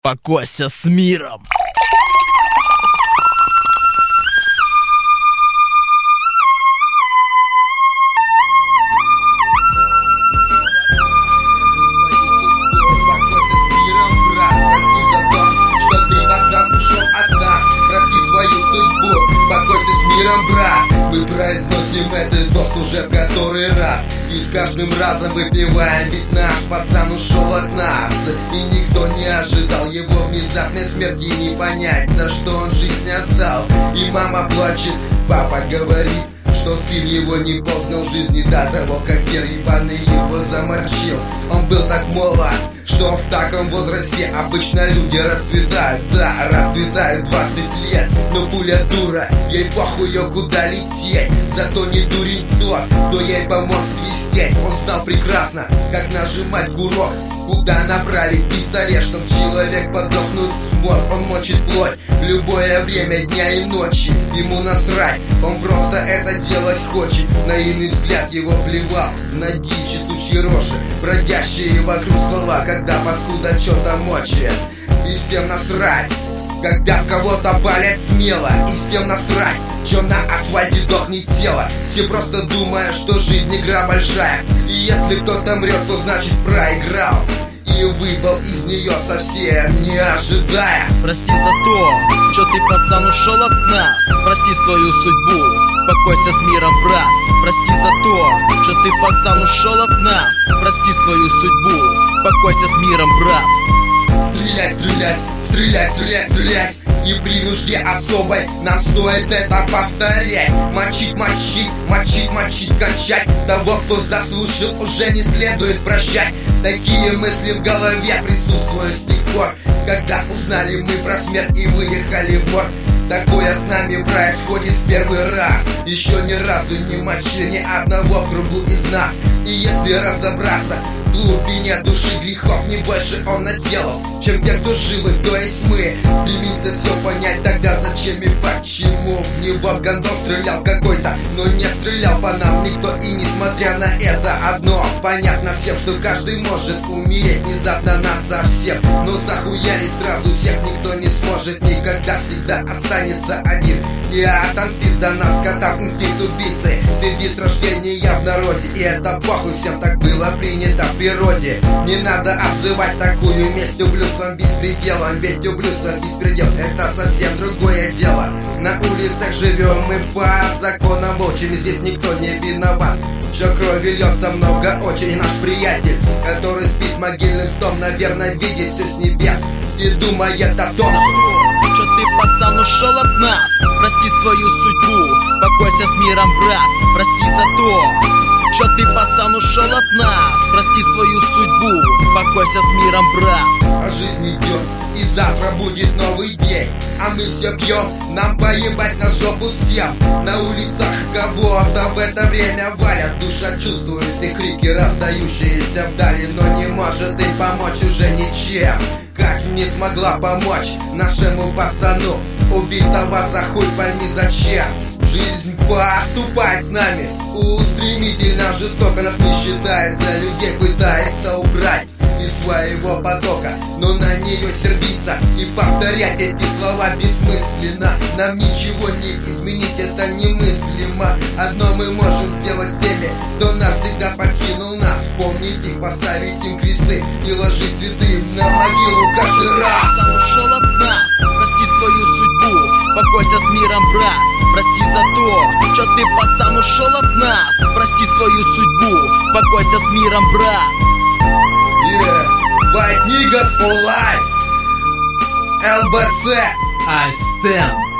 Покойся с миром. Мы произносим этот тост уже в который раз, и с каждым разом выпиваем, ведь наш пацан ушел от нас. И никто не ожидал его внезапной смерти, не понять, за что он жизнь отдал. И мама плачет, папа говорит, что сын его не познал жизни до того, как хер ебаный его заморчил. Он был так молод, что в таком возрасте обычно люди расцветают. Да, расцветают 20 лет, но пуля дура, ей похуй ее куда лететь. Зато не дурень тот, кто ей помог свистеть. Он знал прекрасно, как нажимать курок, куда направить пистолет, чтоб человек подохнуть смог. Он мочит плоть в любое время дня и ночи. Ему насрать, он просто это делать хочет. Наивный взгляд его плевал на дичь и сучьи рожи, бродящие вокруг ствола, когда паскуда что-то мочит. И всем насрать, когда в кого-то палят смело. И всем насрать, что на асфальте дохнет тело. Все просто думают, что жизнь игра большая, и если кто-то мрет, то значит проиграл. И выбыл из нее совсем не ожидая. Прости за то, что ты, пацан, ушел от нас. Прости свою судьбу, покойся с миром, брат. Прости за то, что ты, пацан, ушел от нас. Прости свою судьбу, покойся с миром, брат. Стреляй, стреляй, стреляй, стреляй, стреляй. И при нужде особой нам стоит это повторять. Мочить, мочить, мочить, мочить, кончать. Того, кто заслужил, уже не следует прощать. Такие мысли в голове присутствуют с тех пор, когда узнали мы про смерть и выехали в морг. Такое с нами происходит в первый раз. Еще ни разу не мочили ни одного в кругу из нас. И если разобраться, в глубине души грехов не больше он наделал, чем те, кто живы, то есть мы. Стремимся все понять, тогда зачем и почему. В него в гондон стрелял какой-то, но не стрелял по нам никто. И несмотря на это одно понятно всем, что каждый может умереть внезапно насовсем. Но захуярить сразу всех никто не сможет никогда, всегда останется один и отомстит за нас, котам инстинкт убийцы среди с рождения в народе. И это похуй, всем так было принято в природе. Не надо обзывать такую месть ублюдством, беспределом, ведь ублюдство беспредел — это совсем другое дело. На улицах живем мы по законам волчьим, здесь никто не виноват, что крови льется много очень. Наш приятель, который спит могильным сном, наверное, видит все с небес и думает о том, что ты, пацан, ушел от нас. Прости свою судьбу, покойся с миром, брат. Прости за то, что ты, пацан, ушел от нас. Прости свою судьбу, покойся с миром, брат. А жизнь идет, и завтра будет новый день, а мы все пьем, нам поебать на жопу всем. На улицах кого-то в это время валят, душа чувствует и крики, раздающиеся вдали, но не может им помочь уже ничем. Как не смогла помочь нашему пацану, убитого за хуй пойми зачем. Жизнь поступает с нами устремительно, жестоко, нас не считает, за людей пытается убрать из своего потока, но на нее сердиться и повторять эти слова бессмысленно. Нам ничего не изменить, это немыслимо. Одно мы можем сделать с теми, кто навсегда покинул нас: помнить их, поставить им кресты и ложить цветы на могилу каждый раз. Пацан ушел от нас, прости свою судьбу, покойся с миром, брат. Прости за то, что ты, пацан, ушел от нас. Прости свою судьбу, покойся с миром, брат. Yeah, white niggas for life. ЛБЦ. I stand.